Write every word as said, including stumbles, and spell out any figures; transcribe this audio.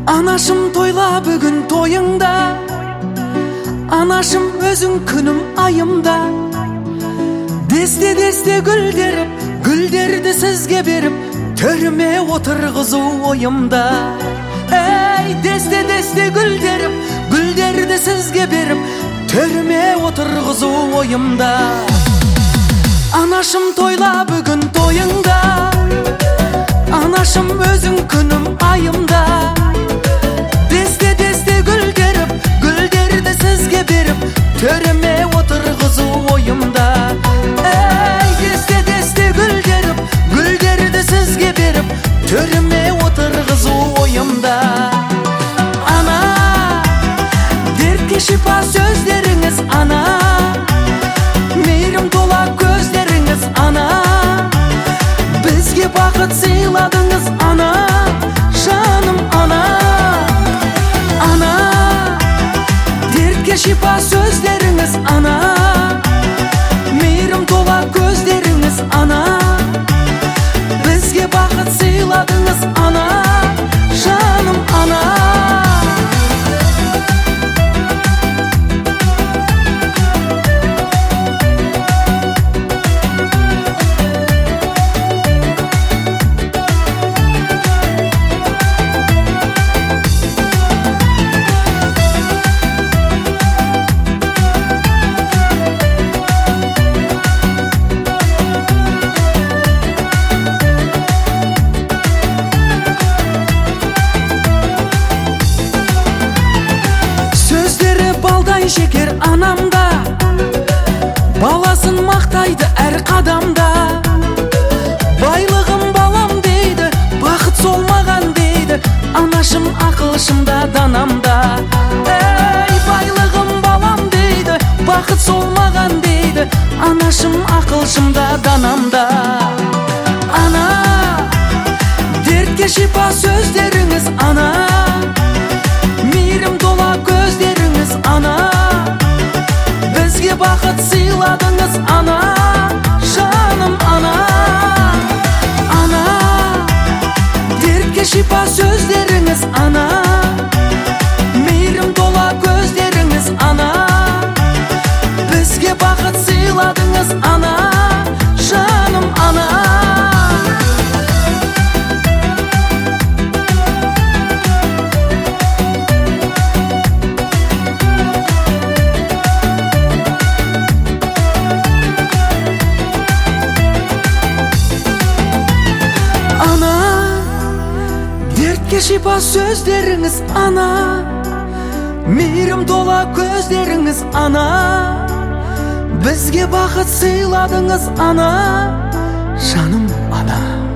Anашым тойла бүгін тойыңда, анашым өзің күнім айымда. Десте-десте гүлдеріп, гүлдерді сізге беріп, төріме отырғызу ойымда. Эй, десте-десте гүлдеріп, гүлдерді сізге беріп, төріме отырғызу ойымда. Анашым тойла бүгін тойыңда, анашым өзің күнім айымда. Десте-десте гүлдеріп, гүлдерді сізге беріп, төріме отырғызу ойымда. Эй, десте-десте гүлдеріп, гүлдерді сізге беріп, төріме отырғызу ойымда. Ана, дертке шипа сөздеріңіз, ана, мейірім тола көздеріңіз, ана, бізге бақыт сыйладыңыз, ана, жаным ана. Ана, дертке шипа сөздеріңіз, ана, мейірім тола көздеріңіз, ана, бізге бақыт сыйладыңыз, ана, жаным ана. Шекер анамда, баласын мақтайды әр қадамда. Байлығым балам дейді, бақыт солмаған дейді, анашым ақылшымда данамда. Эй, байлығым балам дейді, бақыт солмаған дейді, анашым ақылшымда данамда. Ана, дертке шипа сөздеріңіз, ана, мейірім тола көздеріңіз, ана, бізге бақыт сыйладыңыз, ана, жаным ана. Ана, дертке шипа сөздеріңіз, ана, мейірім тола көздеріңіз, ана, бізге бақыт сыйладыңыз, ана, жаным ана. Дертке шипа сөздеріңіз, ана, мейірім тола көздеріңіз, ана, бізге бақыт сыйладыңыз, ана, жаным ана.